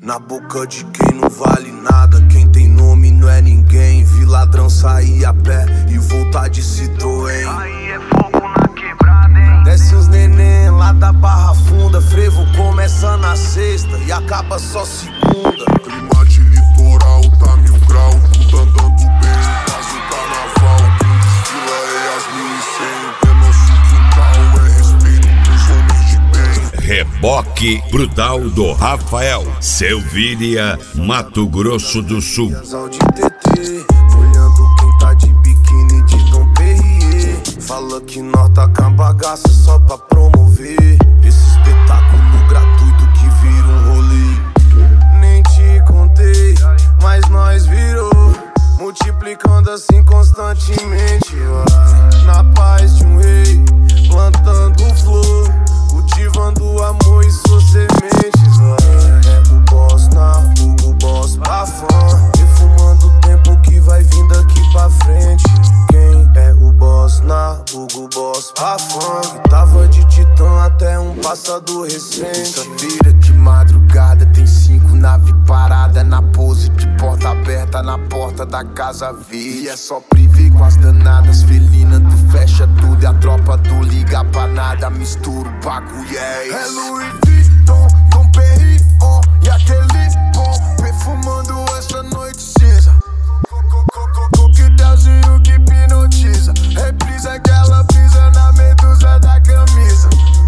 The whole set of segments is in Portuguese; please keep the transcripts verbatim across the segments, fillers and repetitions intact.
na boca de quem não vale nada. Quem tem nome não é ninguém. Vi ladrão sair a pé e voltar de Citroën. Aí é fogo na quebrada, hein? Desce os neném lá da Barra Funda. Frevo começa na sexta e acaba só segunda. Clima de litoral, tá mil grau, tudo andando bem. Quase carnaval, desfila é as mil e cem. É nosso quintal, é respeito pros homens de bem. Reboque Brutal do Rafael, Selvíria, Mato Grosso do Sul. De T T, olhando quem tá de biquíni de Dom Perrier. Fala que nós tá com a bagaça só pra promover esse espetáculo gratuito que vira um rolê. Nem te contei, mas nós virou, multiplicando assim constantemente. Vai na paz de um rei, plantando flor, cultivando amor e suas sementes. Vai é o boss na Hugo Boss pra fã, defumando o tempo que vai vindo aqui pra frente. Quem é o boss na Hugo Boss pra fã? Que tava de titã até um passado recente. Terça-feira de madrugada tem cinco nave parada na pose de porta aberta na porta da casa V. E é só privé com as danadas felinas do fecha tudo e a tropa do liga pra nada. Mistura o bagulho, é isso. É Louis Vuitton, Dom Perignon e aquele bom perfumando essa noite cinza. Coquetelzinho que hipnotiza, reprisa aquela brisa na medusa da camisa.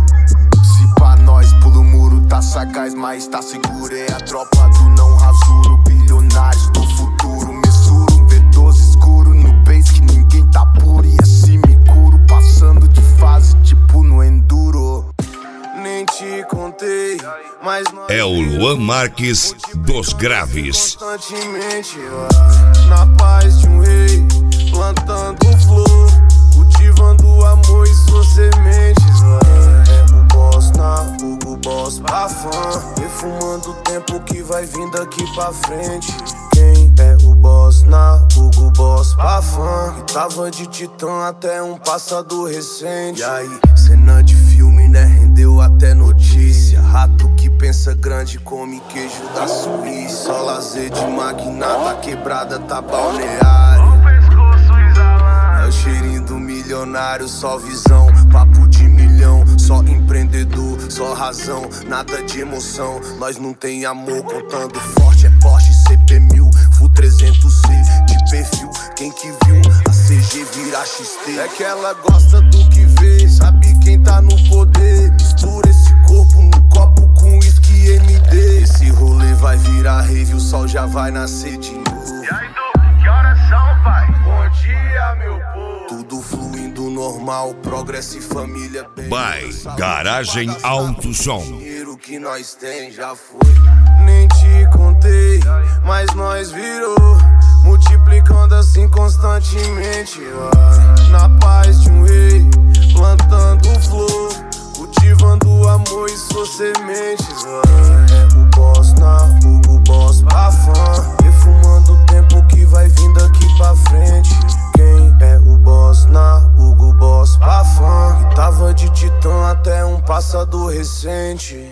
Se pra nós pula o muro tá sagaz, mas tá seguro. É a tropa do não rasuro, bilionários do futuro. Messuro, um V doze escuro no bass que ninguém tá puro. E assim me curo, passando de fase tipo no enduro. Nem te contei, mas nós é o Luan Marques dos Graves. Constantemente vai na paz de um rei, plantando flor, cultivando amor e suas sementes. Vai é o boss na Hugo Boss pra fã, defumando o tempo que vai vindo aqui pra frente. Quem é o boss na Hugo Boss pra fã? Que tava de titã até um passado recente. E aí, cena de filme, né? Rendeu até notícia. Rato que pensa grande come queijo da Suíça. Só lazer de magnata, quebrada tá balneário. O pescoço exalando. É o cheirinho do milionário, só visão, papo de milhão. Só empreendedor, só razão, nada de emoção. Nós não tem amor, contando forte. É Porsche, C P mil, Full trezentos C de perfil. Quem que viu a C G virar X T? É que ela gosta do que vê, sabe quem tá no poder. Mistura esse corpo no copo com whisky M D. Esse rolê vai virar rave, o sol já vai nascer de novo. E aí, Du, que horas são, pai? Bom dia, meu povo. Tudo fluindo normal, progresso e família bem. By Garagem Alto Som. Dinheiro que nós tem já foi. Nem te contei, mas nós virou, multiplicando assim constantemente. Vai na paz de um rei, plantando flor, cultivando amor e suas sementes. Vai é o boss na Hugo Boss pra fã, defumando o tempo que vai vindo aqui pra frente. Quem é o boss na Hugo Boss pra fã? Que tava de titã até um passado recente.